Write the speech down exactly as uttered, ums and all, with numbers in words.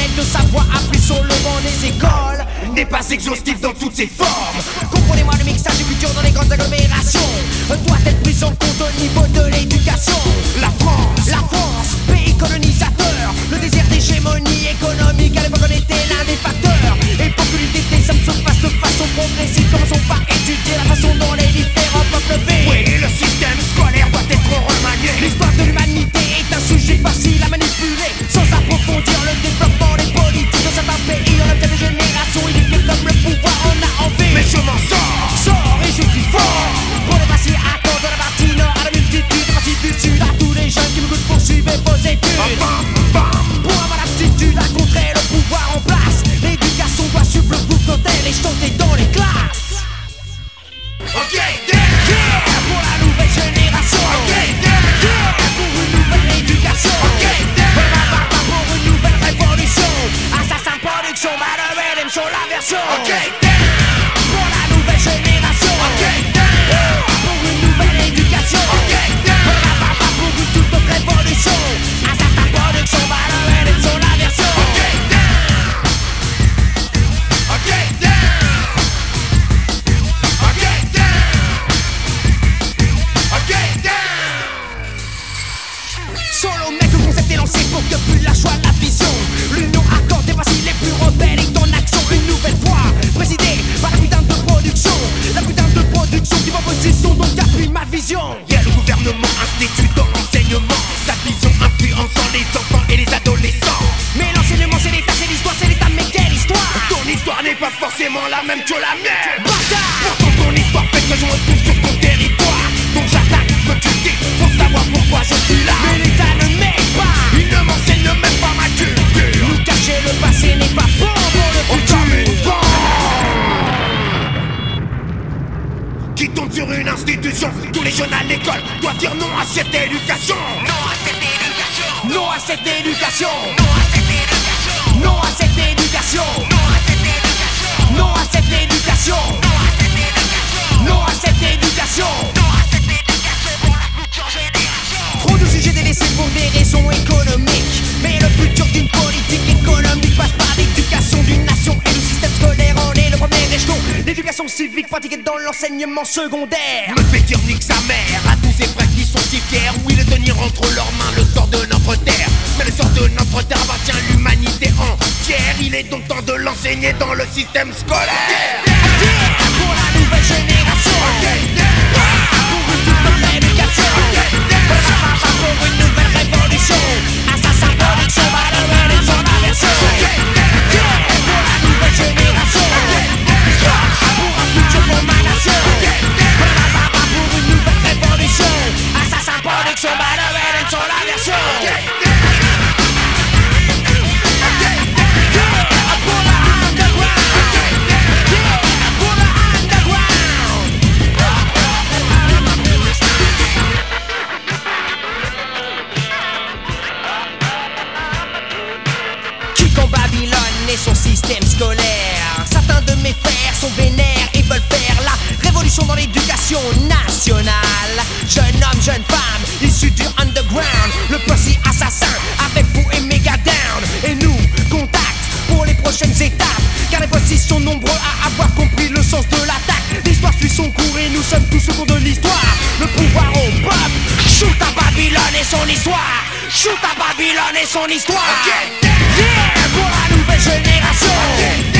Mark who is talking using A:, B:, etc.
A: transmettre de savoir appris sur le banc des écoles n'est pas exhaustif dans toutes ses formes. Comprenez-moi, le mixage du culture dans les grandes agglomérations doit être pris en compte au niveau de l'éducation. La France, la France, pays colonisateur, le désir d'hégémonie économique à l'époque en était l'un des facteurs. Et pour que l'unité des hommes se fasse de façon progressive, commençons par étudier la façon dont les différents peuples vivent. Oui, le système scolaire doit être remanié. L'histoire de l'humanité est un sujet facile à manipuler, sans approfondir le développement des politiques dans certains pays. On a bien des générations éduquées comme le pouvoir en a envie. Mais je m'en sors, sors et je crie fort pour les passer à cause de la partie nord à la multitude, partie du sud à tous les jeunes qui me goûtent poursuivre vos études. Bam, bam. Pour avoir l'aptitude à contrer le pouvoir en place, l'éducation doit suivre le groupe quand elle est chantée dans les classes. Ok, damn. Yeah, pour la nouvelle génération. Ok, damn. Yeah, pour une nouvelle éducation. Ok, damn. Pour une nouvelle révolution. Assassin Production, Battle Rhythm sur la version. Ok, damn. Pour la nouvelle génération. Ok, damn. Yeah, pour une nouvelle éducation. Ok, damn. Pour une toute autre révolution. Assassin Production, Battle Rhythm sur la version. Ok, damn. Ok, damn. Ok, damn. Ok, damn. Solo mec, le concept est lancé pour que plus la choix la vision. L'union accordée, voici les plus rebelles et en action une nouvelle fois, présidée par la putain de production. La putain de production qui m'opposition, donc appuie ma vision.
B: Y'a le gouvernement, institut d'enseignement, sa vision influençant les enfants et les adolescents.
A: Mais l'enseignement c'est l'état, c'est l'histoire, c'est l'état, mais quelle histoire?
B: Ton histoire n'est pas forcément la même que la mienne.
A: Bâtard!
B: Pourtant ton histoire fait que je me retrouve sur ton territoire. Donc j'attaque, me tuer pour savoir pourquoi je suis là.
A: Mais l'état ne m'aide pas.
B: Il ne m'enseigne même pas ma culture.
A: Nous cacher le passé n'est pas bon pour le
B: On
A: futur.
B: comme une bombe qui tombe sur une institution. Tous les jeunes à l'école doivent dire non à cette éducation. Non à cette éducation.
A: Non à cette éducation.
B: Non à cette éducation.
A: Non à cette éducation.
B: Non à cette éducation.
A: Non à cette éducation.
B: Non à cette éducation.
A: Non à cette éducation.
B: Non à cette éducation pour la future génération.
A: Trop de sujets délaissés pour des raisons économiques. Mais le futur d'une politique économique passe par l'éducation d'une nation. Et le système scolaire en est le premier échelon. L'éducation civique pratiquée dans l'enseignement secondaire.
B: Me fait dire nique sa mère à tous ces frères qui sont si fiers. Oui, de tenir entre leurs mains le sort de notre terre. Mais le sort de notre terre appartient à l'humanité entière. Il est donc temps de l'enseigner dans le système scolaire.
A: Yeah, pour la nouvelle génération. Pour une toute autre éducation. Pour une nouvelle révolution. Assassin Production, Battle Rhythm sur la version. Yeah, pour la nouvelle génération. Pour un futur pour ma nation. Pour une nouvelle révolution. Assassin Production, Battle Rhythm sur la version. Son système scolaire. Certains de mes frères sont vénères et veulent faire la révolution dans l'éducation nationale. Jeune homme, jeune femme, issus du underground, le posse assassin avec vous et méga down. Et nous, contact pour les prochaines étapes, car les postes sont nombreux à avoir compris le sens de l'attaque. L'histoire suit son cours et nous sommes tous au cours de l'histoire. Le pouvoir au peuple, shoot à Babylone et son histoire. Shoot à Babylone et son histoire. Yeah, pour la nouvelle génération.